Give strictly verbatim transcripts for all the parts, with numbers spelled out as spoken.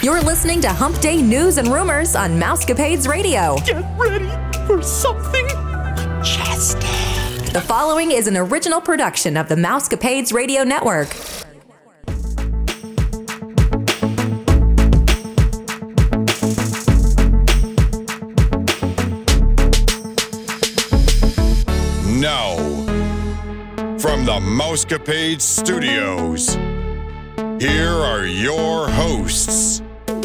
You're listening to Hump Day News and Rumors on Mousecapades Radio. Get ready for something majestic. The following is an original production of the Mousecapades Radio Network. Now, from the Mousecapades Studios, here are your hosts.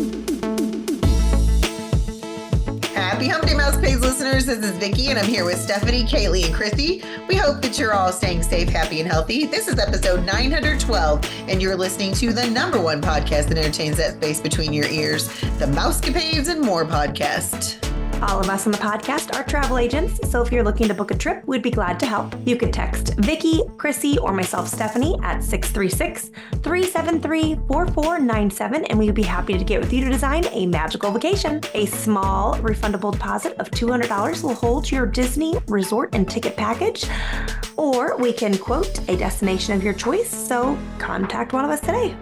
Happy Hump Day Mousecapades listeners. This is Vicki, and I'm here with Stephanie, Kaylee, and Chrissy. We hope that you're all staying safe, happy, and healthy. This is episode nine hundred twelve, and you're listening to the number one podcast that entertains that space between your ears, the Mousecapades and More podcast. All of us on the podcast are travel agents, so if you're looking to book a trip, we'd be glad to help. You could text Vicki, Chrissy, or myself, Stephanie, at six three six, three seven three, four four nine seven, and we'd be happy to get with you to design a magical vacation. A small refundable deposit of two hundred dollars will hold your Disney resort and ticket package, or we can quote a destination of your choice, so contact one of us today.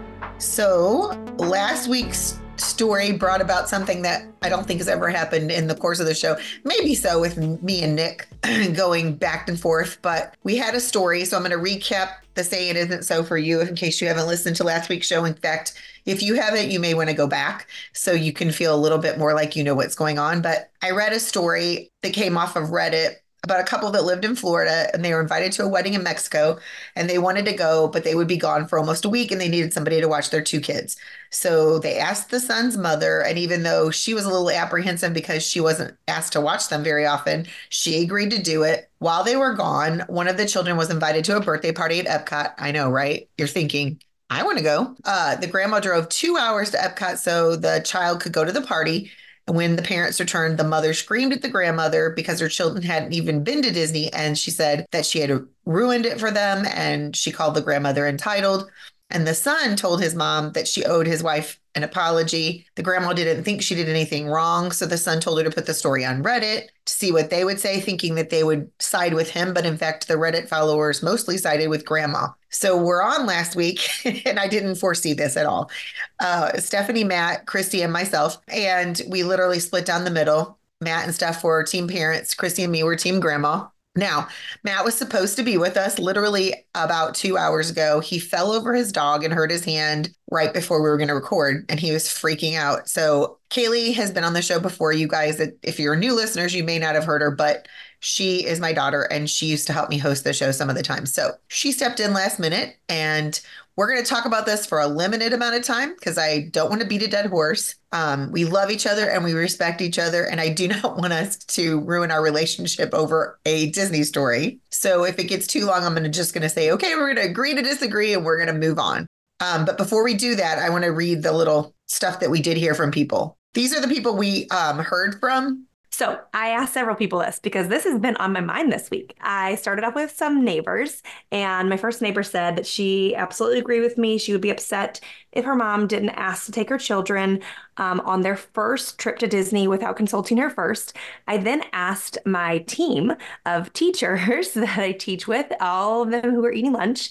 So, last week's story brought about something that I don't think has ever happened in the course of the show. Maybe so with me and Nick going back and forth, but we had a story. So I'm going to recap the Say It Isn't So for you in case you haven't listened to last week's show. In fact, if you haven't, you may want to go back so you can feel a little bit more like you know what's going on. But I read a story that came off of Reddit about a couple that lived in Florida, and they were invited to a wedding in Mexico, and they wanted to go, but they would be gone for almost a week, and they needed somebody to watch their two kids. So they asked the son's mother, and even though she was a little apprehensive because she wasn't asked to watch them very often, she agreed to do it. While they were gone, one of the children was invited to a birthday party at Epcot. I know, right? You're thinking, I want to go. Uh, the grandma drove two hours to Epcot so the child could go to the party. And when the parents returned, the mother screamed at the grandmother because her children hadn't even been to Disney. And she said that she had ruined it for them. And she called the grandmother entitled. And the son told his mom that she owed his wife an apology. The grandma didn't think she did anything wrong. So the son told her to put the story on Reddit to see what they would say, thinking that they would side with him. But in fact, the Reddit followers mostly sided with grandma. So we're on last week, and I didn't foresee this at all. Uh, Stephanie, Matt, Christy, and myself, and we literally split down the middle. Matt and Steph were team parents. Christy and me were team grandma. Now, Matt was supposed to be with us literally about two hours ago. He fell over his dog and hurt his hand right before we were going to record, and he was freaking out. So Kaylee has been on the show before. You guys, if you're new listeners, you may not have heard her, but she is my daughter, and she used to help me host the show some of the time. So she stepped in last minute, and we're going to talk about this for a limited amount of time because I don't want to beat a dead horse. Um, we love each other and we respect each other. And I do not want us to ruin our relationship over a Disney story. So if it gets too long, I'm gonna just going to say, okay, we're going to agree to disagree and we're going to move on. Um, but before we do that, I want to read the little stuff that we did hear from people. These are the people we um, heard from. So I asked several people this because this has been on my mind this week. I started off with some neighbors, and my first neighbor said that she absolutely agreed with me. She would be upset if her mom didn't ask to take her children um, on their first trip to Disney without consulting her first. I then asked my team of teachers that I teach with, all of them who were eating lunch,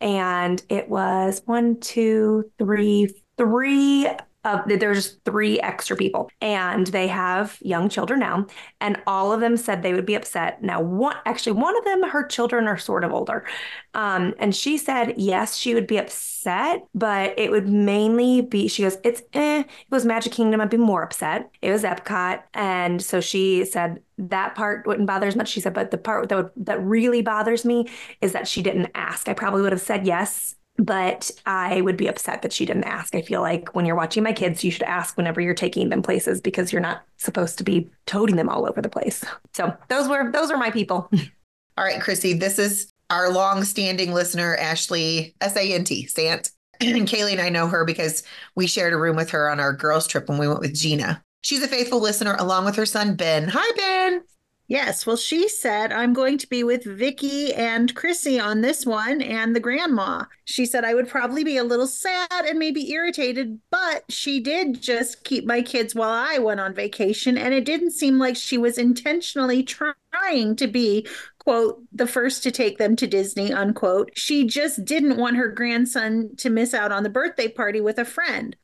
and it was one, two, three, three Uh, there's three extra people, and they have young children now, and all of them said they would be upset. Now, one actually, one of them, her children are sort of older, um, and she said, yes, she would be upset, but it would mainly be, she goes, it's, eh, it was Magic Kingdom, I'd be more upset. It was Epcot, and so she said, that part wouldn't bother as much. She said, but the part that would, that really bothers me is that she didn't ask. I probably would have said yes, but I would be upset that she didn't ask. I feel like when you're watching my kids, you should ask whenever you're taking them places because you're not supposed to be toting them all over the place. So those were those are my people. All right, Chrissy, this is our long-standing listener, Ashley, S A N T, Sant. And Kaylee and I know her because we shared a room with her on our girls' trip when we went with Gina. She's a faithful listener along with her son, Ben. Hi, Ben. Yes, well, she said, I'm going to be with Vicki and Chrissy on this one and the grandma. She said I would probably be a little sad and maybe irritated, but she did just keep my kids while I went on vacation, and it didn't seem like she was intentionally trying to be, quote, the first to take them to Disney, unquote. She just didn't want her grandson to miss out on the birthday party with a friend.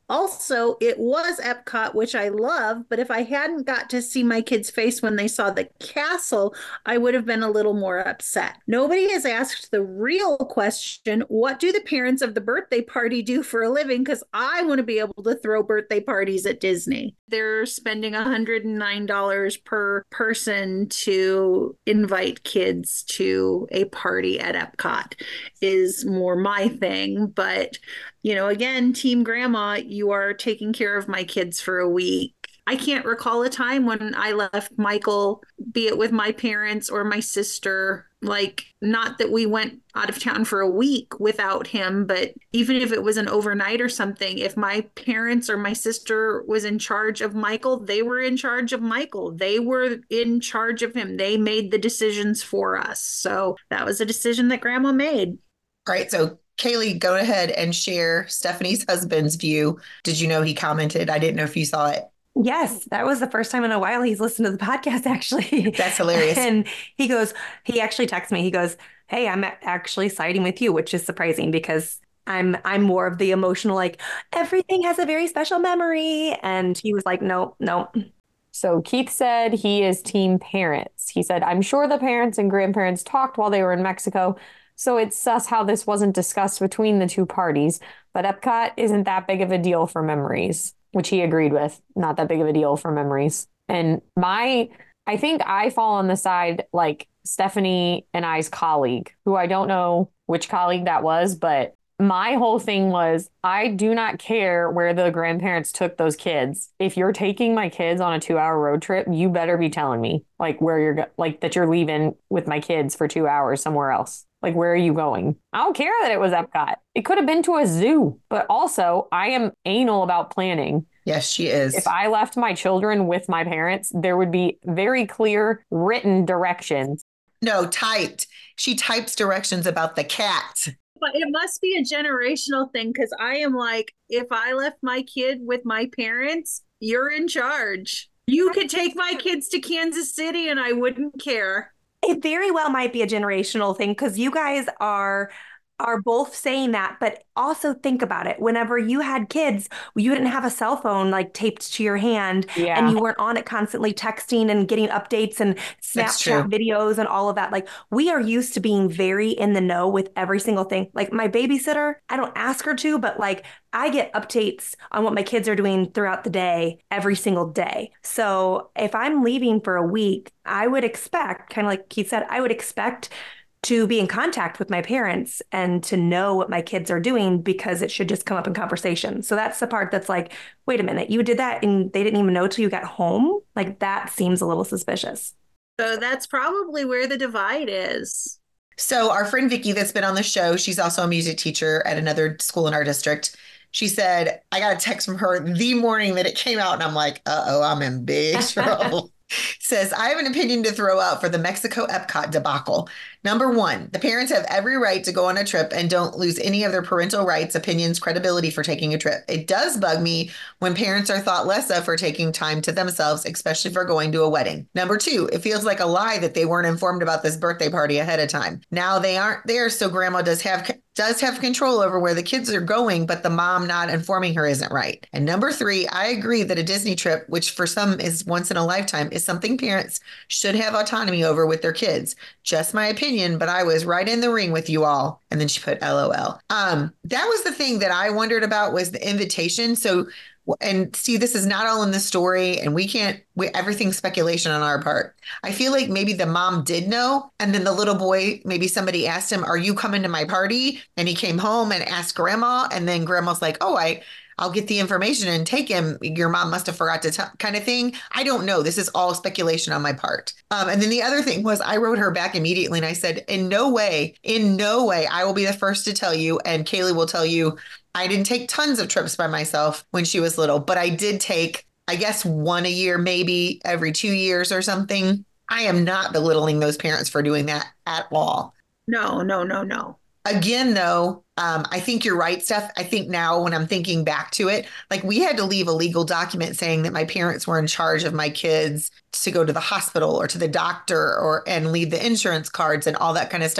Also, it was Epcot, which I love, but if I hadn't got to see my kids' face when they saw the castle, I would have been a little more upset. Nobody has asked the real question, what do the parents of the birthday party do for a living? Because I want to be able to throw birthday parties at Disney. They're spending one hundred nine dollars per person to invite kids to a party at Epcot is more my thing. But, you know, again, Team Grandma, you are taking care of my kids for a week. I can't recall a time when I left Michael, be it with my parents or my sister, like, not that we went out of town for a week without him, but even if it was an overnight or something, if my parents or my sister was in charge of Michael, they were in charge of Michael. They were in charge of him. They made the decisions for us. So that was a decision that Grandma made. All right. So Kaylee, go ahead and share Stephanie's husband's view. Did you know he commented? I didn't know if you saw it. Yes, that was the first time in a while he's listened to the podcast, actually. That's hilarious. And he goes, he actually texts me. He goes, hey, I'm actually siding with you, which is surprising because I'm I'm more of the emotional, like, everything has a very special memory. And he was like, no, no. So Keith said he is team parents. He said, I'm sure the parents and grandparents talked while they were in Mexico. So it's sus how this wasn't discussed between the two parties. But Epcot isn't that big of a deal for memories, which he agreed with. Not that big of a deal for memories. And my, I think I fall on the side like Stephanie and I's colleague, who I don't know which colleague that was, but my whole thing was, I do not care where the grandparents took those kids. If you're taking my kids on a two hour road trip, you better be telling me like where you're go- like that you're leaving with my kids for two hours somewhere else. Like, where are you going? I don't care that it was Epcot. It could have been to a zoo, but also I am anal about planning. Yes, she is. If I left my children with my parents, there would be very clear written directions. No, typed. She types directions about the cat. But it must be a generational thing because I am like, if I left my kid with my parents, you're in charge. You could take my kids to Kansas City and I wouldn't care. It very well might be a generational thing because you guys are are both saying that, but also think about it. Whenever you had kids, you didn't have a cell phone like taped to your hand Yeah. and you weren't on it constantly texting and getting updates and Snapchat videos and all of that. Like, we are used to being very in the know with every single thing. Like, my babysitter, I don't ask her to, but like, I get updates on what my kids are doing throughout the day, every single day. So if I'm leaving for a week, I would expect, kind of like Keith said, I would expect to be in contact with my parents and to know what my kids are doing because it should just come up in conversation. So that's the part that's like, wait a minute, you did that and they didn't even know till you got home? Like, that seems a little suspicious. So that's probably where the divide is. So our friend Vicky that's been on the show, she's also a music teacher at another school in our district. She said, I got a text from her the morning that it came out and I'm like, uh-oh, I'm in big trouble. Says, I have an opinion to throw out for the Mexico Epcot debacle. Number one, the parents have every right to go on a trip and don't lose any of their parental rights, opinions, credibility for taking a trip. It does bug me when parents are thought less of for taking time to themselves, especially for going to a wedding. Number two, it feels like a lie that they weren't informed about this birthday party ahead of time. Now they aren't there, so grandma does have does have control over where the kids are going, but the mom not informing her isn't right. And number three, I agree that a Disney trip, which for some is once in a lifetime, is something parents should have autonomy over with their kids. Just my opinion, but I was right in the ring with you all. And then she put L O L. Um, that was the thing that I wondered about was the invitation. So, and see, this is not all in the story and we can't, we, everything's speculation on our part. I feel like maybe the mom did know. And then the little boy, maybe somebody asked him, are you coming to my party? And he came home and asked grandma. And then grandma's like, oh, I, I'll get the information and take him. Your mom must have forgot to tell, kind of thing. I don't know. This is all speculation on my part. Um, and then the other thing was I wrote her back immediately and I said, in no way, in no way, I will be the first to tell you. And Kaylee will tell you, I didn't take tons of trips by myself when she was little, but I did take, I guess, one a year, maybe every two years or something. I am not belittling those parents for doing that at all. No, no, no, no. Again, though, um, I think you're right, Steph. I think now when I'm thinking back to it, like we had to leave a legal document saying that my parents were in charge of my kids to go to the hospital or to the doctor or and leave the insurance cards and all that kind of stuff.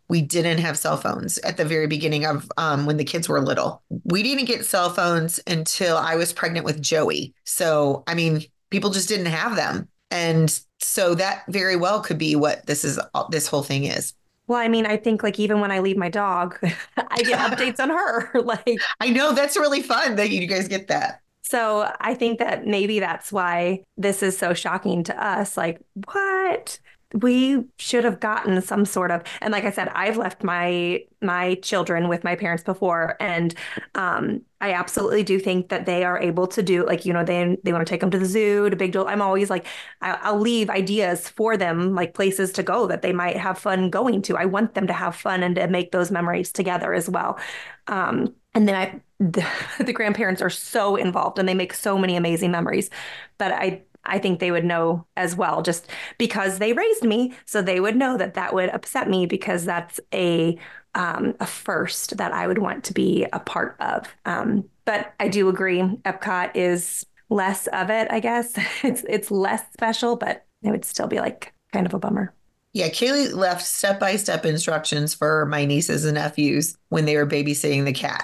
we didn't have cell phones at the very beginning of um, when the kids were little. We didn't get cell phones until I was pregnant with Joey. So, I mean, people just didn't have them. And so that very well could be what this is, this whole thing is. Well, I mean, I think like even when I leave my dog, I get updates on her. Like, I know that's really fun that you guys get that. So I think that maybe that's why this is so shocking to us. Like, what? We should have gotten some sort of, and like I said, I've left my my children with my parents before, and um, I absolutely do think that they are able to do, like, you know, they they want to take them to the zoo, to Big Joel. I'm always like, I, I'll leave ideas for them, like places to go that they might have fun going to. I want them to have fun and to make those memories together as well. Um, and then I, the, the grandparents are so involved and they make so many amazing memories, but I. I think they would know as well, just because they raised me. So they would know that that would upset me because that's a um, a first that I would want to be a part of. Um, but I do agree, Epcot is less of it, I guess. It's it's less special, but it would still be like kind of a bummer. Yeah, Kaylee left step-by-step instructions for my nieces and nephews when they were babysitting the cat.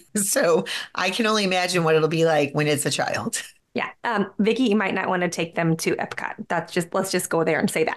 So I can only imagine what it'll be like when it's a child. Yeah. Um, Vicky, you might not want to take them to Epcot. That's just, let's just go there and say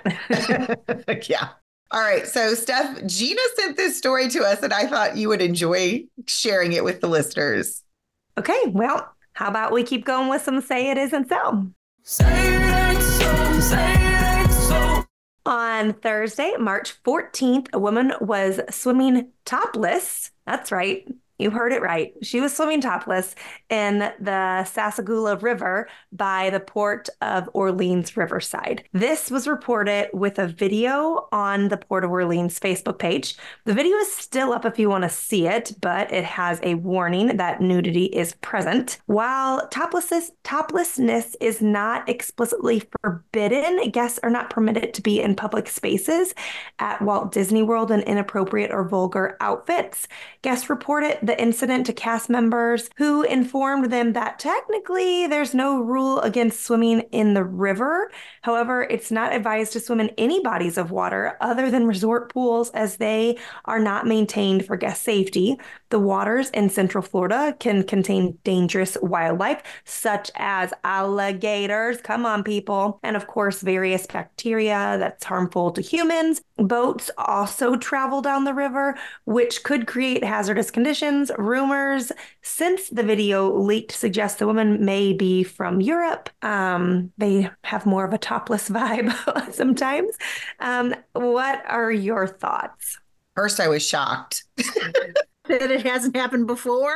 that. Yeah. All right. So, Steph, Gina sent this story to us, and I thought you would enjoy sharing it with the listeners. Okay. Well, how about we keep going with some Say It Isn't So? Say it ain't so, say it ain't so. On Thursday, March fourteenth, a woman was swimming topless. That's right. You heard it right. She was swimming topless in the Sassagoula River by the Port of Orleans Riverside. This was reported with a video on the Port of Orleans Facebook page. The video is still up if you want to see it, but it has a warning that nudity is present. While toplessness, toplessness is not explicitly forbidden, guests are not permitted to be in public spaces at Walt Disney World in inappropriate or vulgar outfits. Guests reported the incident to cast members who informed them that technically there's no rule against swimming in the river. However, it's not advised to swim in any bodies of water other than resort pools as they are not maintained for guest safety. The waters in Central Florida can contain dangerous wildlife such as alligators. Come on, people. And of course, various bacteria that's harmful to humans. Boats also travel down the river, which could create hazardous conditions. Rumors since the video leaked suggest the woman may be from Europe. Um, they have more of a topless vibe sometimes. Um, what are your thoughts? First, I was shocked that it hasn't happened before.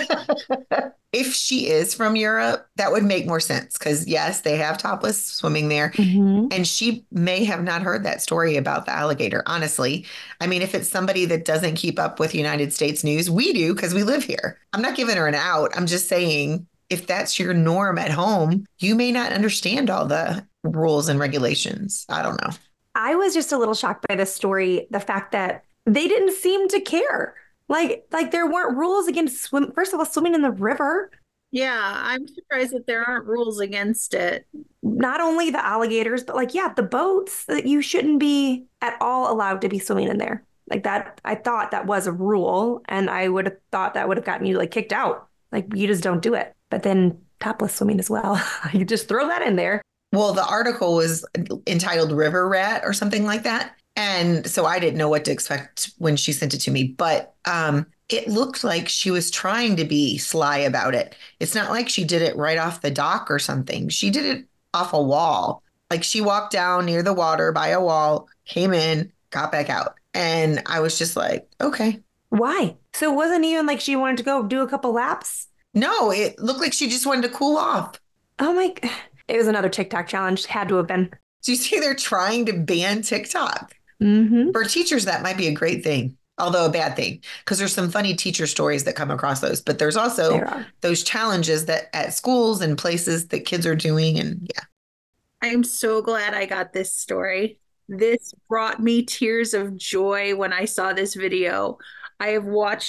If she is from Europe, that would make more sense because, yes, they have topless swimming there. Mm-hmm. And she may have not heard that story about the alligator, honestly. I mean, if it's somebody that doesn't keep up with United States news, we do because we live here. I'm not giving her an out. I'm just saying if that's your norm at home, you may not understand all the rules and regulations. I don't know. I was just a little shocked by this story, the fact that they didn't seem to care. Like, like there weren't rules against swim. First of all, swimming in the river. Yeah, I'm surprised that there aren't rules against it. Not only the alligators, but like, yeah, the boats, that you shouldn't be at all allowed to be swimming in there. Like that, I thought that was a rule, and I would have thought that would have gotten you like kicked out. Like you just don't do it. But then topless swimming as well. You just throw that in there. Well, the article was entitled River Rat or something like that. And so I didn't know what to expect when she sent it to me, but um, it looked like she was trying to be sly about it. It's not like she did it right off the dock or something. She did it off a wall. Like she walked down near the water by a wall, came in, got back out. And I was just like, okay. Why? So it wasn't even like she wanted to go do a couple laps? No, it looked like she just wanted to cool off. Oh my, it was another TikTok challenge. Had to have been. So you see, they're trying to ban TikTok. Mm-hmm. For teachers, that might be a great thing, although a bad thing, because there's some funny teacher stories that come across those. But there's also those challenges that at schools and places that kids are doing. And yeah. I'm so glad I got this story. This brought me tears of joy when I saw this video. I have watched it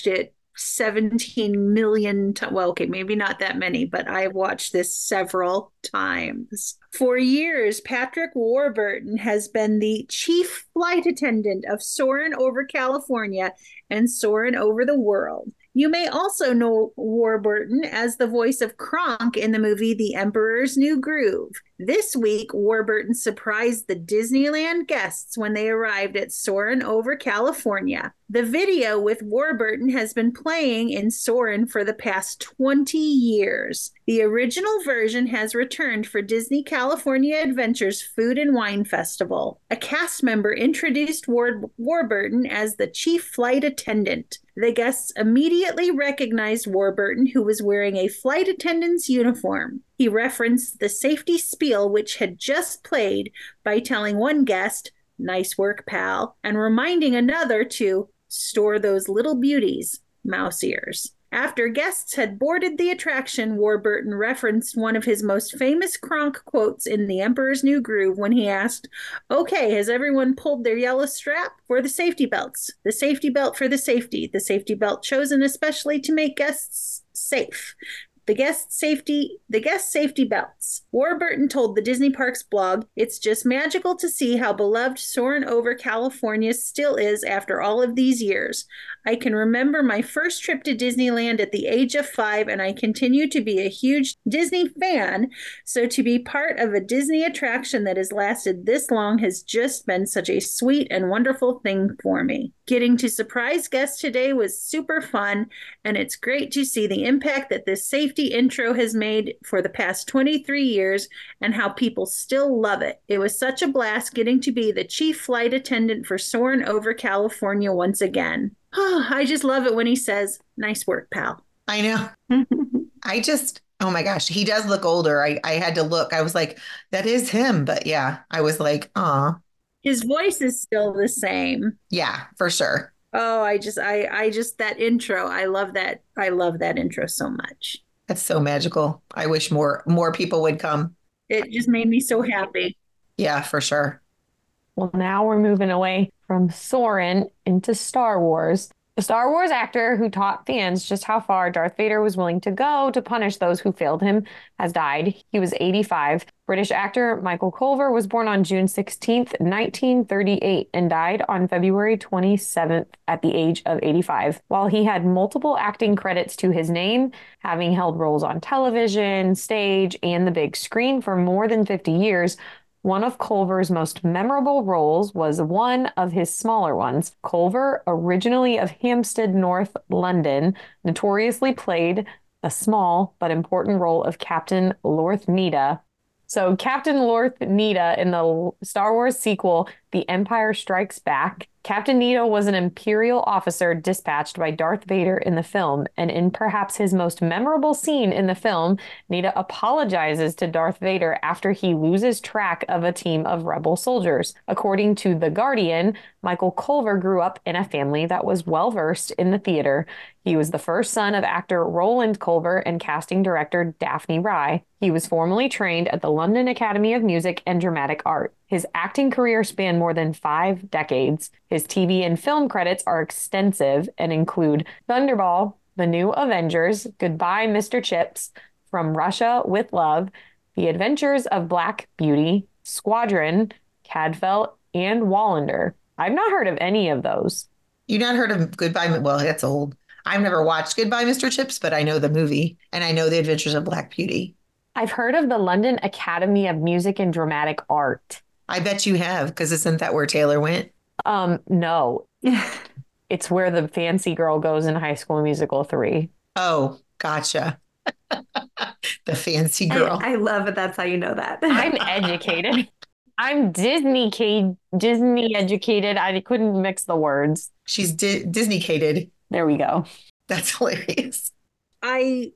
seventeen million times. Well, okay, maybe not that many, but I've watched this several times. For years, Patrick Warburton has been the chief flight attendant of Soarin' Over California and Soarin' Over the World. You may also know Warburton as the voice of Kronk in the movie The Emperor's New Groove. This week, Warburton surprised the Disneyland guests when they arrived at Soarin' Over California. The video with Warburton has been playing in Soarin' for the past twenty years. The original version has returned for Disney California Adventure's Food and Wine Festival. A cast member introduced War- Warburton as the chief flight attendant. The guests immediately recognized Warburton, who was wearing a flight attendant's uniform. He referenced the safety spiel, which had just played, by telling one guest, "Nice work, pal," and reminding another to store those little beauties, mouse ears. After guests had boarded the attraction, Warburton referenced one of his most famous Kronk quotes in The Emperor's New Groove when he asked, "Okay, has everyone pulled their yellow strap? For the safety belts. The safety belt for the safety. The safety belt chosen especially to make guests safe. The guest safety, the guest safety belts." Warburton told the Disney Parks blog, "It's just magical to see how beloved Soarin' Over California still is after all of these years. I can remember my first trip to Disneyland at the age of five, and I continue to be a huge Disney fan. So to be part of a Disney attraction that has lasted this long has just been such a sweet and wonderful thing for me. Getting to surprise guests today was super fun, and it's great to see the impact that this safety intro has made for the past twenty-three years and how people still love it. It was such a blast getting to be the chief flight attendant for Soarin' Over California once again." Oh, I just love it when he says, "Nice work, pal." I know. I just, oh my gosh, he does look older. I, I had to look. I was like, that is him. But yeah, I was like, aw. His voice is still the same. Yeah, for sure. Oh, I just, I, I just, that intro, I love that. I love that intro so much. That's so magical. I wish more, more people would come. It just made me so happy. Yeah, for sure. Well, now we're moving away from Soarin' into Star Wars. The Star Wars actor who taught fans just how far Darth Vader was willing to go to punish those who failed him has died. He was eighty-five. British actor Michael Culver was born on June sixteenth, nineteen thirty-eight, and died on February twenty-seventh at the age of eighty-five. While he had multiple acting credits to his name, having held roles on television, stage, and the big screen for more than fifty years, one of Culver's most memorable roles was one of his smaller ones. Culver, originally of Hampstead, North London, notoriously played a small but important role of Captain Lorth Nida. So Captain Lorth Nida in the Star Wars sequel, The Empire Strikes Back, Captain Nida was an Imperial officer dispatched by Darth Vader in the film, and in perhaps his most memorable scene in the film, Nida apologizes to Darth Vader after he loses track of a team of rebel soldiers. According to The Guardian, Michael Culver grew up in a family that was well-versed in the theater. He was the first son of actor Roland Culver and casting director Daphne Rye. He was formally trained at the London Academy of Music and Dramatic Art. His acting career spanned more than five decades. His T V and film credits are extensive and include Thunderball, The New Avengers, Goodbye, Mister Chips, From Russia with Love, The Adventures of Black Beauty, Squadron, Cadfael, and Wallander. I've not heard of any of those. You've not heard of Goodbye? Well, that's old. I've never watched Goodbye, Mister Chips, but I know the movie and I know The Adventures of Black Beauty. I've heard of the London Academy of Music and Dramatic Art. I bet you have, because isn't that where Taylor went? Um, no. It's where the fancy girl goes in High School Musical three. Oh, gotcha. The fancy girl. I, I love it. That's how you know that. I'm educated. I'm Disney Disney educated. I couldn't mix the words. She's di- Disney-cated. There we go. That's hilarious. I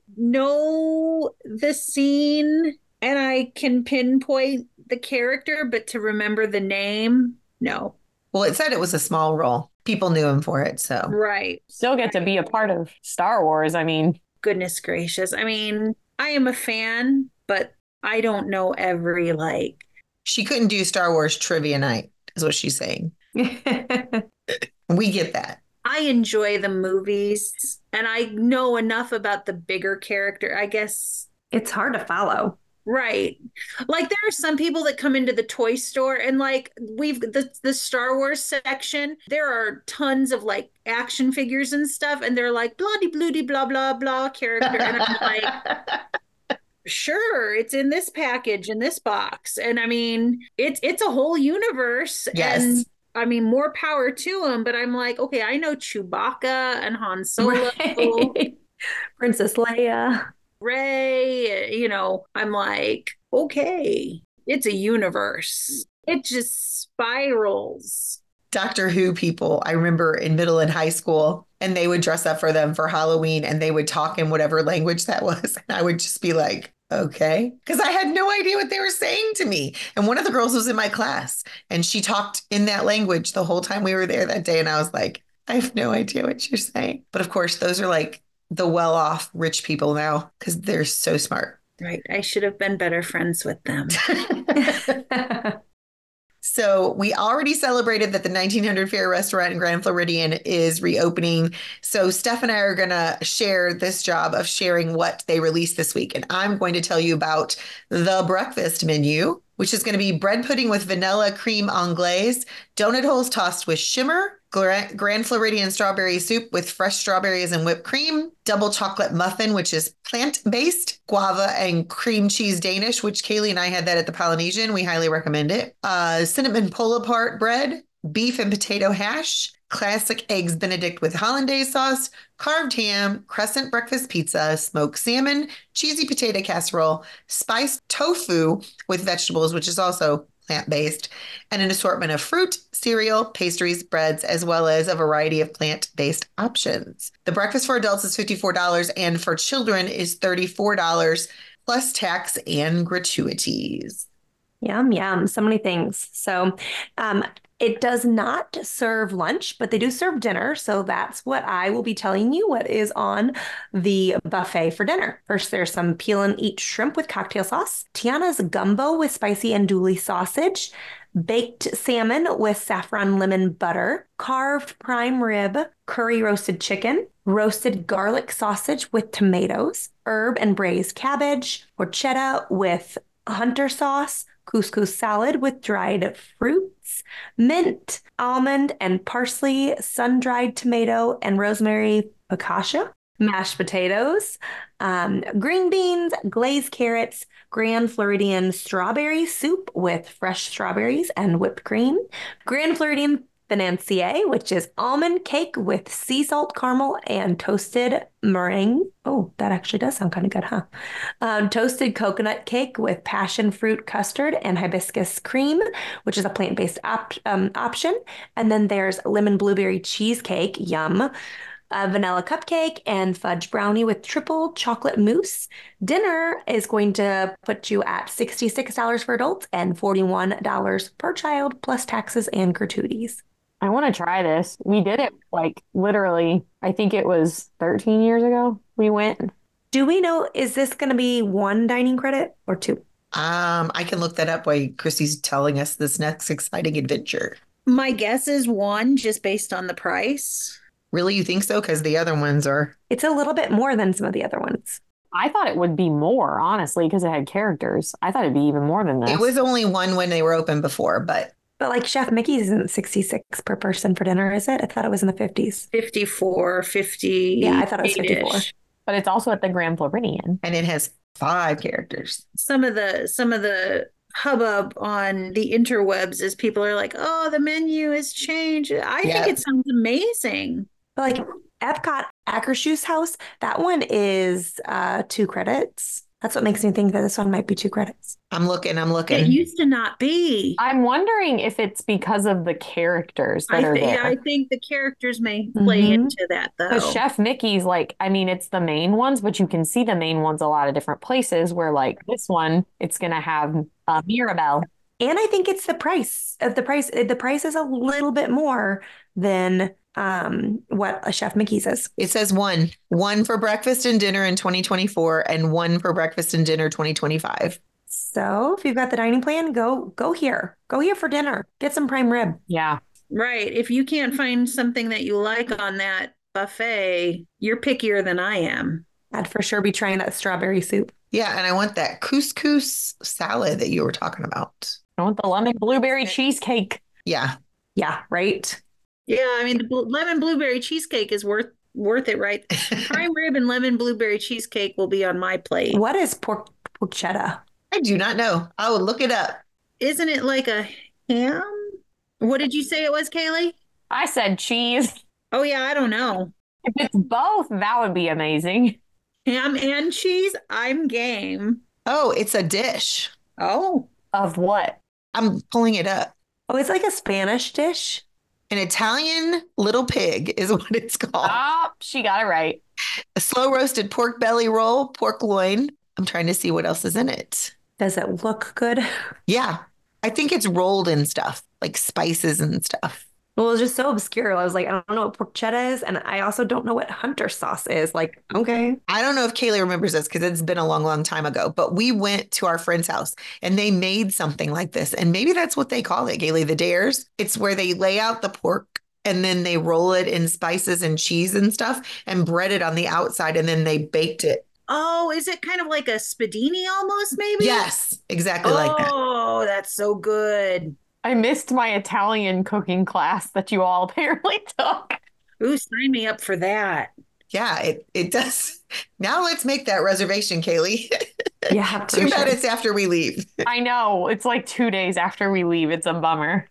know the scene and I can pinpoint the character, but to remember the name, no. Well, it said it was a small role. People knew him for it, so. Right. Still get to be a part of Star Wars. I mean, goodness gracious. I mean, I am a fan, but I don't know every, like. She couldn't do Star Wars trivia night, is what she's saying. We get that. I enjoy the movies and I know enough about the bigger character. I guess It's hard to follow. right. Like there are some people that come into the toy store and like we've the the Star Wars section, there are tons of like action figures and stuff and they're like bloody bloody blah blah blah character and I'm like sure, it's in this package in this box. And I mean, it's it's a whole universe Yes. and I mean, more power to them, but I'm like, okay, I know Chewbacca and Han Solo, Right. Princess Leia. Ray, you know, I'm like, okay, it's a universe. It just spirals. Doctor Who people, I remember in middle and high school, and they would dress up for them for Halloween and they would talk in whatever language that was. And I would just be like, okay, because I had no idea what they were saying to me. And one of the girls was in my class and she talked in that language the whole time we were there that day. And I was like, I have no idea what you're saying. But of course, those are like the well-off rich people now because they're so smart. Right. I should have been better friends with them. So we already celebrated that the nineteen hundred Fair Restaurant in Grand Floridian is reopening. So Steph and I are going to share this job of sharing what they released this week. And I'm going to tell you about the breakfast menu, which is going to be bread pudding with vanilla cream anglaise, donut holes tossed with shimmer, Grand Floridian strawberry soup with fresh strawberries and whipped cream, double chocolate muffin, which is plant-based, guava and cream cheese Danish, which Kaylee and I had that at the Polynesian. We highly recommend it. Uh, cinnamon pull-apart bread, beef and potato hash, classic eggs Benedict with hollandaise sauce, carved ham, crescent breakfast pizza, smoked salmon, cheesy potato casserole, spiced tofu with vegetables, which is also plant-based, and an assortment of fruit, cereal, pastries, breads, as well as a variety of plant-based options. The breakfast for adults is fifty-four dollars and for children is thirty-four dollars plus tax and gratuities. Yum, yum. So many things. So um, it does not serve lunch, but they do serve dinner. So that's what I will be telling you what is on the buffet for dinner. First, there's some peel and eat shrimp with cocktail sauce, Tiana's gumbo with spicy andouille sausage, baked salmon with saffron lemon butter, carved prime rib, curry roasted chicken, roasted garlic sausage with tomatoes, herb and braised cabbage, horchata with hunter sauce, couscous salad with dried fruits, mint, almond and parsley, sun-dried tomato and rosemary focaccia, mashed potatoes, um, green beans, glazed carrots, Grand Floridian strawberry soup with fresh strawberries and whipped cream, Grand Floridian financier, which is almond cake with sea salt caramel and toasted meringue. Oh, that actually does sound kind of good, huh? Um, toasted coconut cake with passion fruit custard and hibiscus cream, which is a plant-based op- um, option. And then there's lemon blueberry cheesecake, yum. A vanilla cupcake and fudge brownie with triple chocolate mousse. Dinner is going to put you at sixty-six dollars for adults and forty-one dollars per child plus taxes and gratuities. I want to try this. We did it like literally, I think it was thirteen years ago. We went. Do we know, is this going to be one dining credit or two? Um, I can look that up while Chrissy's telling us this next exciting adventure. My guess is one just based on the price. Really, you think so? Because the other ones are... It's a little bit more than some of the other ones. I thought it would be more, honestly, because it had characters. I thought it'd be even more than this. It was only one when they were open before, but... But like Chef Mickey's isn't sixty-six per person for dinner, is it? I thought it was in the fifties. fifty-four, fifty. Yeah, I thought it was fifty-four. But it's also at the Grand Floridian. And it has five characters. Some of the, some of the hubbub on the interwebs is people are like, oh, the menu has changed. I Yep. think it sounds amazing. But like Epcot Akershue's house, that one is uh, two credits. That's what makes me think that this one might be two credits. I'm looking, I'm It looking. used to not be. I'm wondering if it's because of the characters that I, are th- there. I think the characters may play Mhm. into that, though. Because Chef Mickey's like, I mean, it's the main ones, but you can see the main ones a lot of different places where like this one, it's going to have uh, Mirabelle. And I think it's the price of the price. The price is a little bit more than um, what a Chef Mickey's is. It says one. One for breakfast and dinner in twenty twenty-four and one for breakfast and dinner twenty twenty-five. So if you've got the dining plan, go go here. Go here for dinner. Get some prime rib. Yeah. Right. If you can't find something that you like on that buffet, you're pickier than I am. I'd for sure be trying that strawberry soup. Yeah, and I want that couscous salad that you were talking about. I want the lemon blueberry cheesecake. Yeah. Yeah, right? Yeah, I mean, the bl- lemon blueberry cheesecake is worth worth it, right? Prime rib and lemon blueberry cheesecake will be on my plate. What is pork porchetta? I do not know. I will look it up. Isn't it like a ham? What did you say it was, Kaylee? I said cheese. Oh, yeah, I don't know. If it's both, that would be amazing. Ham and cheese? I'm game. Oh, it's a dish. Oh, Of what? I'm pulling it up. Oh, it's like a Spanish dish. An Italian little pig is what it's called. Oh, she got it right. A slow roasted pork belly roll, pork loin. I'm trying to see what else is in it. Does it look good? Yeah. I think it's rolled in stuff, like spices and stuff. Well, it's just so obscure. I was like, I don't know what porchetta is, and I also don't know what hunter sauce is. Like, okay. I don't know if Kaylee remembers this because it's been a long, long time ago, but we went to our friend's house and they made something like this. And maybe that's what they call it, Kaylee, the dares. It's where they lay out the pork and then they roll it in spices and cheese and stuff and bread it on the outside and then they baked it. oh, is it kind of like a spadini almost, maybe? Yes, exactly like that. Oh, that's so good. I missed my Italian cooking class that you all apparently took. Ooh, sign me up for that. Yeah, it, it does. Now let's make that reservation, Kaylee. Yeah. for Too bad sure. it's after we leave. I know. It's like two days after we leave. It's a bummer.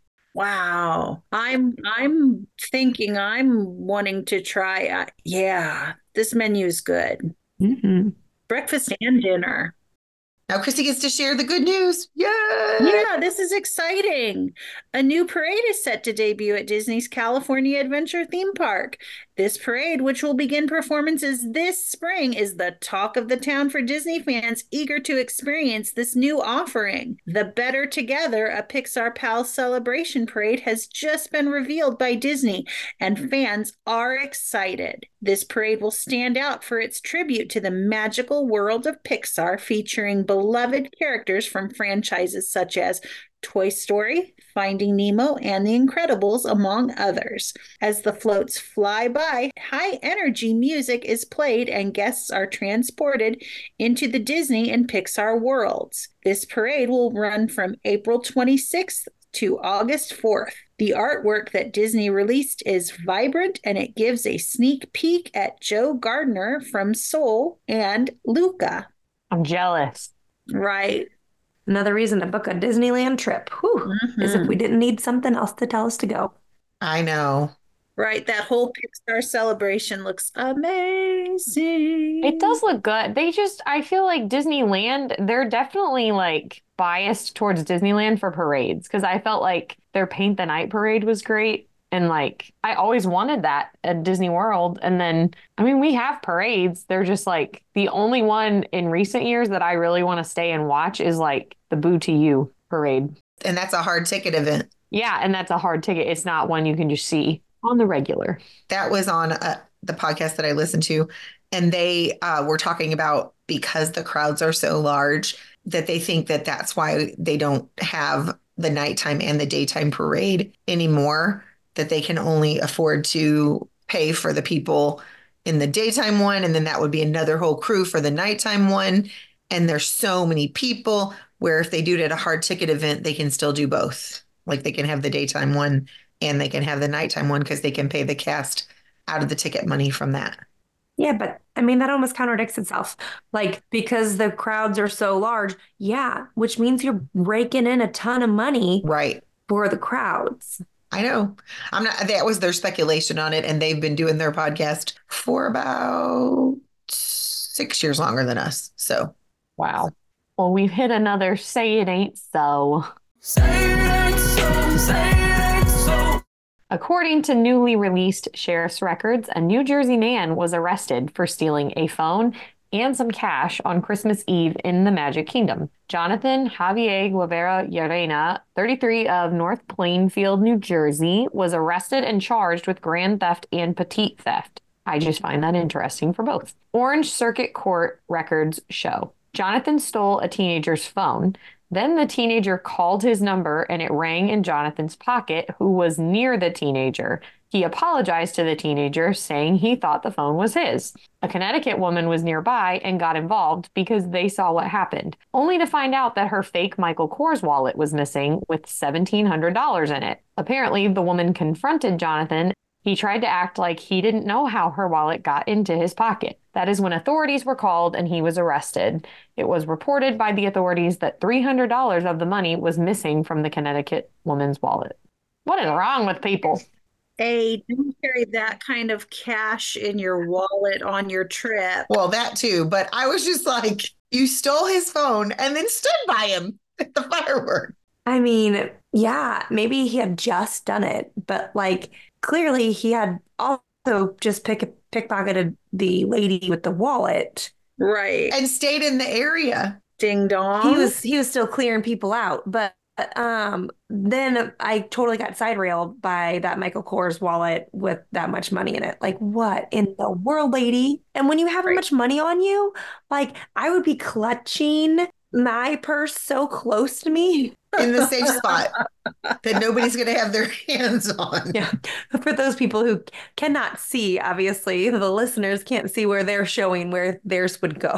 Wow. I'm I'm thinking I'm wanting to try. Uh, yeah, this menu is good. Mhm. Breakfast and dinner. Now Christy gets to share the good news. Yay! Yeah, this is exciting. A new parade is set to debut at Disney's California Adventure theme park. This parade, which will begin performances this spring, is the talk of the town for Disney fans eager to experience this new offering. The Better Together, a Pixar Pals celebration parade, has just been revealed by Disney, and fans are excited. This parade will stand out for its tribute to the magical world of Pixar, featuring beloved characters from franchises such as Toy Story, Finding Nemo, and The Incredibles, among others. As the floats fly by, high energy music is played and guests are transported into the Disney and Pixar worlds. This parade will run from April twenty-sixth to August fourth. The artwork that Disney released is vibrant and it gives a sneak peek at Joe Gardner from Soul and Luca. I'm jealous. Right. Another reason to book a Disneyland trip. Whew. As if we didn't need something else to tell us to go. I know. Right. That whole Pixar celebration looks amazing. It does look good. They just, I feel like Disneyland, they're definitely like biased towards Disneyland for parades because I felt like their Paint the Night parade was great. And like, I always wanted that at Disney World. And then, I mean, we have parades. They're just like the only one in recent years that I really want to stay and watch is like the Boo to You parade. And that's a hard ticket event. Yeah. And that's a hard ticket. It's not one you can just see on the regular. That was on uh, the podcast that I listened to. And they uh, were talking about because the crowds are so large that they think that that's why they don't have the nighttime and the daytime parade anymore, that they can only afford to pay for the people in the daytime one. And then that would be another whole crew for the nighttime one. And there's so many people where if they do it at a hard ticket event, they can still do both. Like they can have the daytime one and they can have the nighttime one because they can pay the cast out of the ticket money from that. Yeah, but I mean, that almost contradicts itself. Like, because the crowds are so large, yeah, which means you're raking in a ton of money Right. for the crowds. I know. I'm not, that was their speculation on it. And they've been doing their podcast for about six years longer than us. So, Wow. Well, we've hit another say it ain't so. According to newly released sheriff's records, a New Jersey man was arrested for stealing a phone and some cash on Christmas Eve in the Magic Kingdom. Jonathan Javier Guevara Llerena, thirty-three, of North Plainfield, New Jersey, was arrested and charged with grand theft and petite theft. I just find that interesting for both. Orange Circuit Court records show Jonathan stole a teenager's phone. Then the teenager called his number and it rang in Jonathan's pocket, who was near the teenager. He apologized to the teenager, saying he thought the phone was his. A Connecticut woman was nearby and got involved because they saw what happened, only to find out that her fake Michael Kors wallet was missing with seventeen hundred dollars in it. Apparently, the woman confronted Jonathan. He tried to act like he didn't know how her wallet got into his pocket. That is when authorities were called and he was arrested. It was reported by the authorities that three hundred dollars of the money was missing from the Connecticut woman's wallet. What is wrong with people? A, don't carry that kind of cash in your wallet on your trip. Well, that too. But I was just like, you stole his phone and then stood by him at the fireworks. I mean, yeah, maybe he had just done it, but like clearly he had also just pick pickpocketed the lady with the wallet. Right. And stayed in the area. Ding dong. He was he was still clearing people out, but um then I totally got side railed by that Michael Kors wallet with that much money in it. Like, what in the world, lady? And when you have Right. much money on you, like I would be clutching my purse so close to me. In the safe spot that nobody's going to have their hands on. Yeah. For those people who cannot see, obviously, the listeners can't see where they're showing where theirs would go.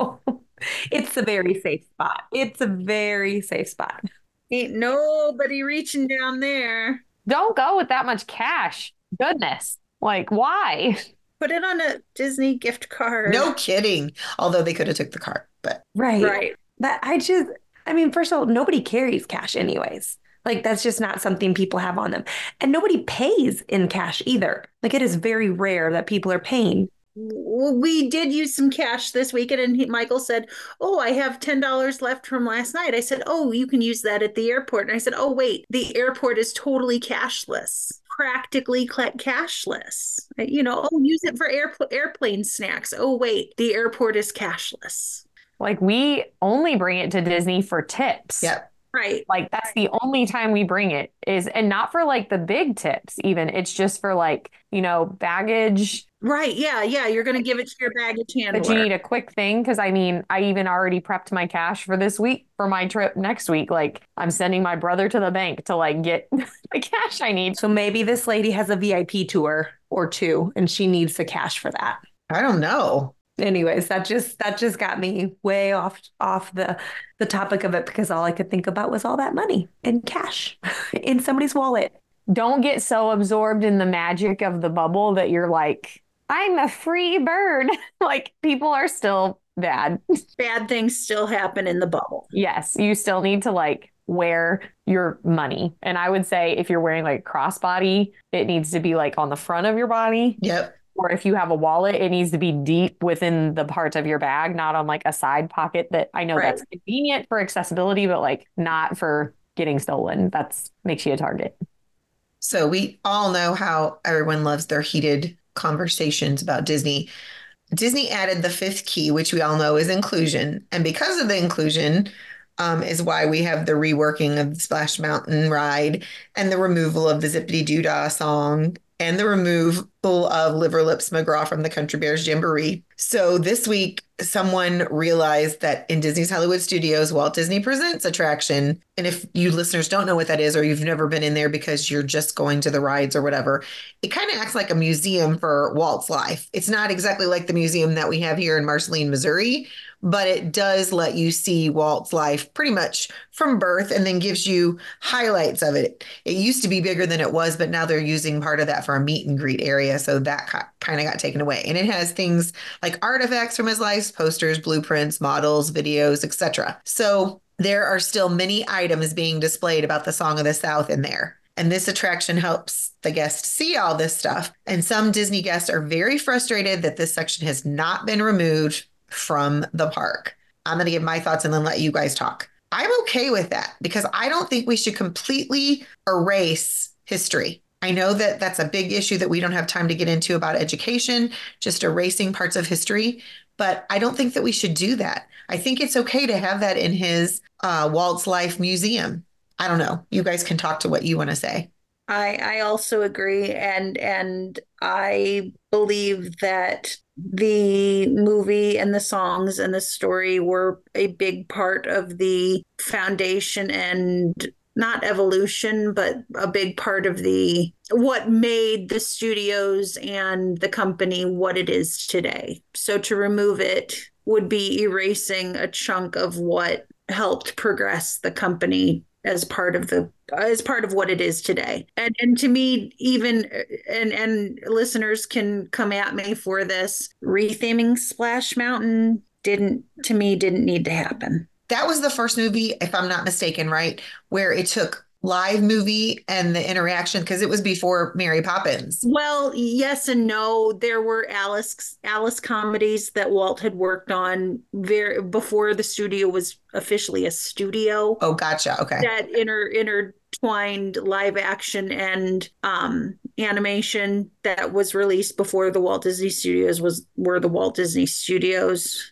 It's a very safe spot. It's a very safe spot. Ain't nobody reaching down there. Don't go with that much cash. Goodness. Like, why? Put it on a Disney gift card. No kidding. Although they could have took the card, but Right. Right. That I just, I mean, first of all, nobody carries cash anyways. Like that's just not something people have on them. And nobody pays in cash either. Like it is very rare that people are paying. Well, we did use some cash this weekend, and he, Michael said, "Oh, I have ten dollars left from last night." I said, "Oh, you can use that at the airport." And I said, "Oh, wait, the airport is totally cashless, practically cl- cashless. You know, oh, use it for airpl- airplane snacks. Oh, wait, the airport is cashless." Like, we only bring it to Disney for tips. yep. Right. Like, that's the only time we bring it is, and not for like the big tips even. It's just for like, you know, baggage. Right. Yeah. Yeah. You're going to give it to your baggage handler. But you need a quick thing. Cause I mean, I even already prepped my cash for this week for my trip next week. Like, I'm sending my brother to the bank to like get the cash I need. So maybe this lady has a V I P tour or two and she needs the cash for that. I don't know. Anyways, that just that just got me way off off the the topic of it because all I could think about was all that money in cash in somebody's wallet. Don't get so absorbed in the magic of the bubble that you're like, I'm a free bird. Like, people are still bad. Bad things still happen in the bubble. Yes, you still need to like wear your money. And I would say if you're wearing like crossbody, it needs to be like on the front of your body. Yep. Or if you have a wallet, it needs to be deep within the parts of your bag, not on like a side pocket that I know Right. that's convenient for accessibility, but like not for getting stolen. That's makes you a target. So we all know how everyone loves their heated conversations about Disney. Disney added the fifth key, which we all know is inclusion. And because of the inclusion, um, is why we have the reworking of the Splash Mountain ride and the removal of the Zippity Doodah song and the removal of Liver Lips McGraw from the Country Bears Jamboree. So this week, someone realized that in Disney's Hollywood Studios, Walt Disney Presents attraction, and if you listeners don't know what that is, or you've never been in there because you're just going to the rides or whatever, it kind of acts like a museum for Walt's life. It's not exactly like the museum that we have here in Marceline, Missouri, but it does let you see Walt's life pretty much from birth and then gives you highlights of it. It used to be bigger than it was, but now they're using part of that for a meet and greet area. So that kind of got taken away. And it has things like artifacts from his life, posters, blueprints, models, videos, et cetera. So there are still many items being displayed about the Song of the South in there. And this attraction helps the guests see all this stuff. And some Disney guests are very frustrated that this section has not been removed from the park. I'm going to give my thoughts and then let you guys talk. I'm okay with that because I don't think we should completely erase history. I know that that's a big issue that we don't have time to get into about education, just erasing parts of history. But I don't think that we should do that. I think it's okay to have that in his uh, Walt's Life Museum. I don't know. You guys can talk to what you want to say. I I also agree, and and I believe that the movie and the songs and the story were a big part of the foundation and not evolution, but a big part of the what made the studios and the company what it is today. So to remove it would be erasing a chunk of what helped progress the company as part of the as part of what it is today. And and to me, even and and listeners can come at me for this, retheming Splash Mountain didn't to me didn't need to happen. That was the first movie, if I'm not mistaken, right, where it took live movie and the interaction, because it was before Mary Poppins. Well, yes and no. There were Alice Alice comedies that Walt had worked on very before the studio was officially a studio. Oh, gotcha. Okay. That inter intertwined live action and um, animation that was released before the Walt Disney Studios was were the Walt Disney Studios.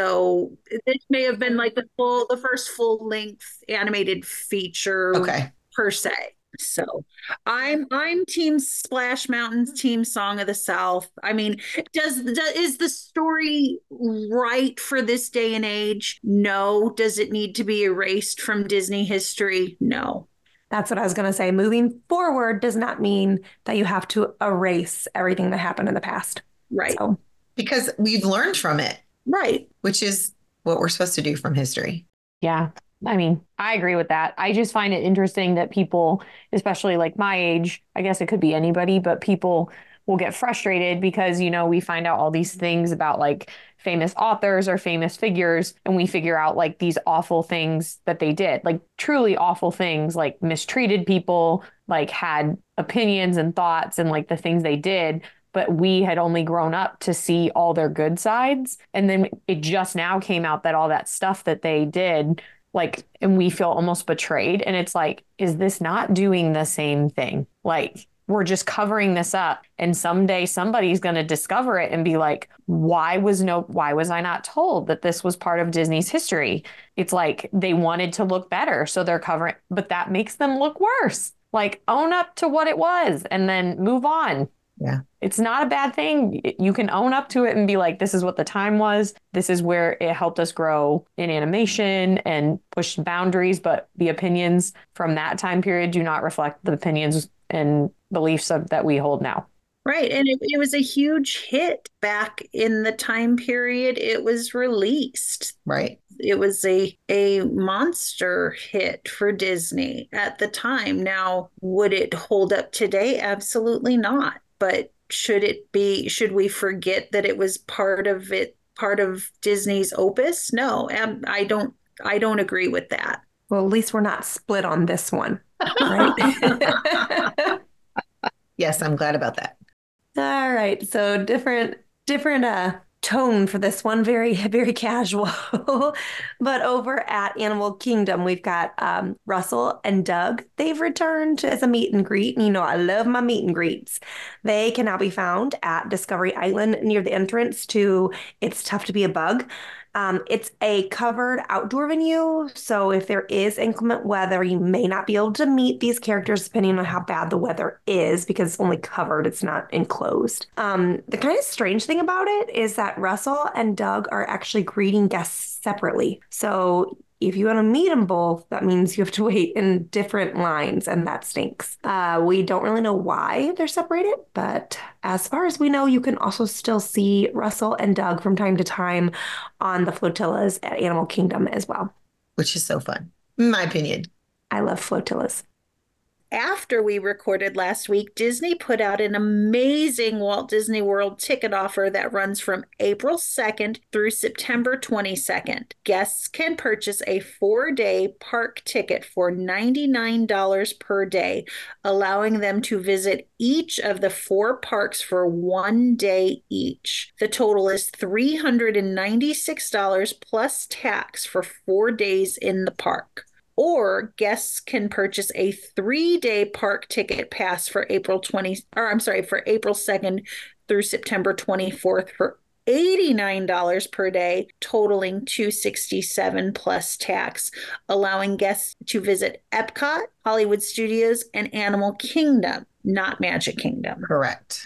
So this may have been like the full the first full length animated feature. Okay. Per se. So I'm I'm team Splash Mountain, team Song of the South. I mean, does, does is the story right for this day and age? No. Does it need to be erased from Disney history? No. That's what I was going to say. Moving forward does not mean that you have to erase everything that happened in the past. Right. So. Because we've learned from it. Right. Which is what we're supposed to do from history. Yeah. I mean, I agree with that. I just find it interesting that people, especially like my age, I guess it could be anybody, but people will get frustrated because, you know, we find out all these things about like famous authors or famous figures, and we figure out like these awful things that they did, like truly awful things, like mistreated people, like had opinions and thoughts and like the things they did. But we had only grown up to see all their good sides. And then it just now came out that all that stuff that they did, like, and we feel almost betrayed. And it's like, is this not doing the same thing? Like, we're just covering this up. And someday somebody's going to discover it and be like, why was no, why was I not told that this was part of Disney's history? It's like they wanted to look better, so they're covering, but that makes them look worse. Like, own up to what it was and then move on. Yeah. It's not a bad thing. You can own up to it and be like, this is what the time was. This is where it helped us grow in animation and push boundaries. But the opinions from that time period do not reflect the opinions and beliefs of, that we hold now. Right. And it, it was a huge hit back in the time period it was released. Right. It was a, a monster hit for Disney at the time. Now, would it hold up today? Absolutely not. But should it be, should we forget that it was part of it, part of Disney's opus? No, I don't, I don't agree with that. Well, at least we're not split on this one, right? Yes, I'm glad about that. All right. So different, different, uh, tone for this one, very very casual. But over at Animal Kingdom, we've got um Russell and Doug. They've returned as a meet and greet, and you know I love my meet and greets. They can now be found at Discovery Island near the entrance to It's Tough to Be a Bug. Um, it's a covered outdoor venue, so if there is inclement weather, you may not be able to meet these characters depending on how bad the weather is, because it's only covered, it's not enclosed. Um, the kind of strange thing about it is that Russell and Doug are actually greeting guests separately. So if you want to meet them both, that means you have to wait in different lines, and that stinks. Uh, we don't really know why they're separated, but as far as we know, you can also still see Russell and Doug from time to time on the flotillas at Animal Kingdom as well. Which is so fun, in my opinion. I love flotillas. After we recorded last week, Disney put out an amazing Walt Disney World ticket offer that runs from April second through September twenty-second. Guests can purchase a four-day park ticket for ninety-nine dollars per day, allowing them to visit each of the four parks for one day each. The total is three hundred ninety-six dollars plus tax for four days in the park. Or guests can purchase a three-day park ticket pass for April twentieth, or I'm sorry, for April second through September twenty-fourth for eighty-nine dollars per day, totaling two hundred sixty-seven dollars plus tax, allowing guests to visit Epcot, Hollywood Studios, and Animal Kingdom, not Magic Kingdom. Correct.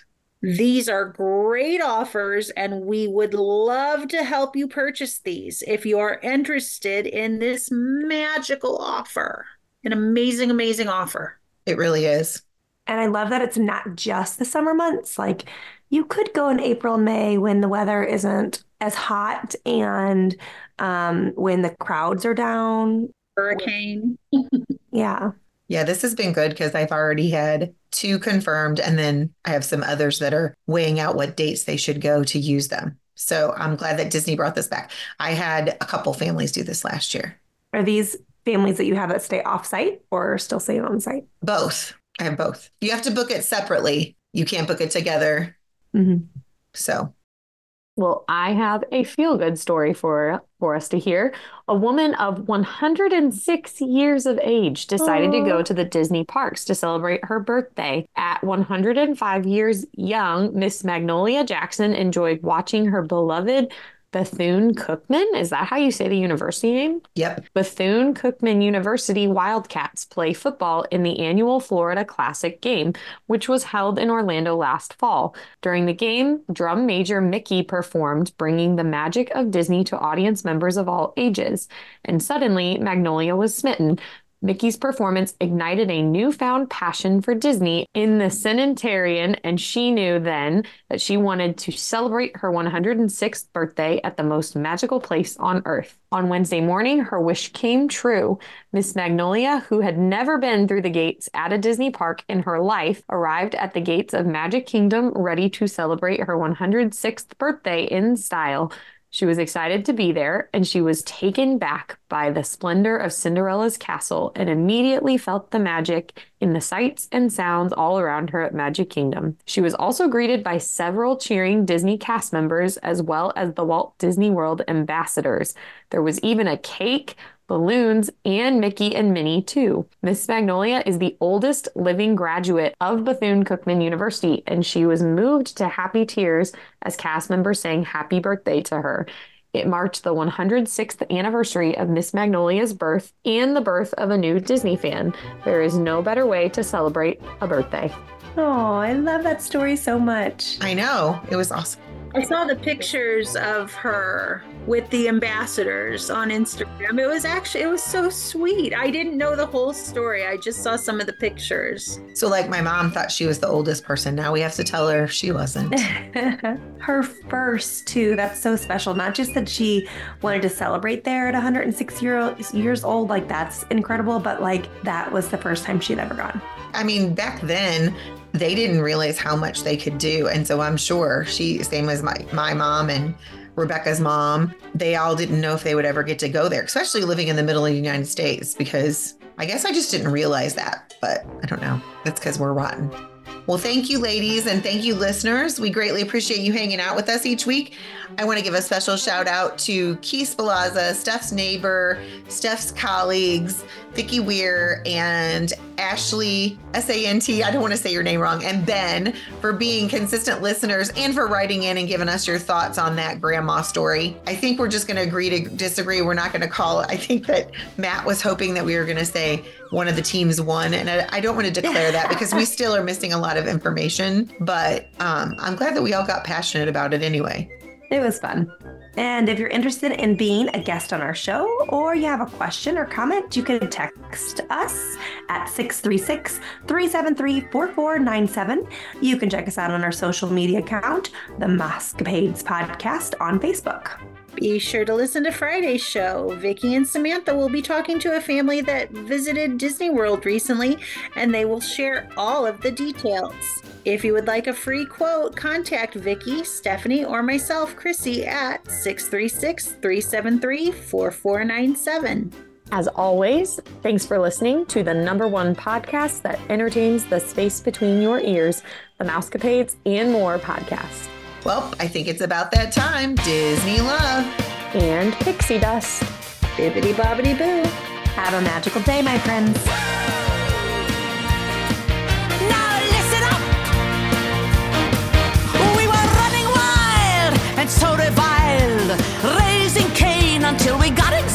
These are great offers, and we would love to help you purchase these if you are interested in this magical offer. An amazing, amazing offer. It really is. And I love that it's not just the summer months. Like, you could go in April, May when the weather isn't as hot and um, when the crowds are down. Hurricane. Yeah. Yeah, this has been good because I've already had two confirmed, and then I have some others that are weighing out what dates they should go to use them. So I'm glad that Disney brought this back. I had a couple families do this last year. Are these families that you have that stay off-site or still stay on-site? Both. I have both. You have to book it separately. You can't book it together. Mm-hmm. So. Well, I have a feel-good story for for us to hear. A woman of one hundred six years of age decided Aww. to go to the Disney parks to celebrate her birthday. At one hundred five years young, Miss Magnolia Jackson enjoyed watching her beloved Bethune-Cookman. Is that how you say the university name? Yep. Bethune-Cookman University Wildcats play football in the annual Florida Classic game, which was held in Orlando last fall. During the game, drum major Mickey performed, bringing the magic of Disney to audience members of all ages. And suddenly, Magnolia was smitten. Mickey's performance ignited a newfound passion for Disney in the centenarian, and she knew then that she wanted to celebrate her one hundred sixth birthday at the most magical place on Earth. On Wednesday morning, her wish came true. Miss Magnolia, who had never been through the gates at a Disney park in her life, arrived at the gates of Magic Kingdom ready to celebrate her one hundred sixth birthday in style. She was excited to be there, and she was taken back by the splendor of Cinderella's castle and immediately felt the magic in the sights and sounds all around her at Magic Kingdom. She was also greeted by several cheering Disney cast members as well as the Walt Disney World ambassadors. There was even a cake, balloons, and Mickey and Minnie, too. Miss Magnolia is the oldest living graduate of Bethune-Cookman University, and she was moved to happy tears as cast members sang happy birthday to her. It marked the one hundred sixth anniversary of Miss Magnolia's birth and the birth of a new Disney fan. There is no better way to celebrate a birthday. Oh, I love that story so much. I know. It was awesome. I saw the pictures of her with the ambassadors on Instagram. It was actually, it was so sweet. I didn't know the whole story. I just saw some of the pictures. So like my mom thought she was the oldest person. Now we have to tell her she wasn't. Her first, too. That's so special. Not just that she wanted to celebrate there at one hundred six year, years old. Like, that's incredible. But like, that was the first time she'd ever gone. I mean, back then, they didn't realize how much they could do. And so I'm sure she, same as my, my mom and Rebecca's mom, they all didn't know if they would ever get to go there, especially living in the middle of the United States, because I guess I just didn't realize that, but I don't know. That's because we're rotten. Well, thank you, ladies, and thank you, listeners. We greatly appreciate you hanging out with us each week. I want to give a special shout out to Keith Spalaza, Steph's neighbor, Steph's colleagues, Vicki Weir, and Ashley, S A N T, I don't want to say your name wrong, and Ben for being consistent listeners and for writing in and giving us your thoughts on that grandma story. I think we're just going to agree to disagree. We're not going to call it. I think that Matt was hoping that we were going to say one of the teams won, and I, I don't want to declare that because we still are missing a lot of information, but um, I'm glad that we all got passionate about it anyway. It was fun. And if you're interested in being a guest on our show, or you have a question or comment, you can text us at six three six, three seven three, four four nine seven. You can check us out on our social media account, the Mousecapades Podcast on Facebook. Be sure to listen to Friday's show. Vicki and Samantha will be talking to a family that visited Disney World recently, and they will share all of the details. If you would like a free quote, contact Vicki, Stephanie, or myself, Chrissy, at six three six, three seven three, four four nine seven. As always, thanks for listening to the number one podcast that entertains the space between your ears, the Mousecapades and More podcast. Well, I think it's about that time. Disney love. And pixie dust. Bibbidi bobbidi boo. Have a magical day, my friends. Now listen up. We were running wild and so reviled, raising Cain until we got exiled.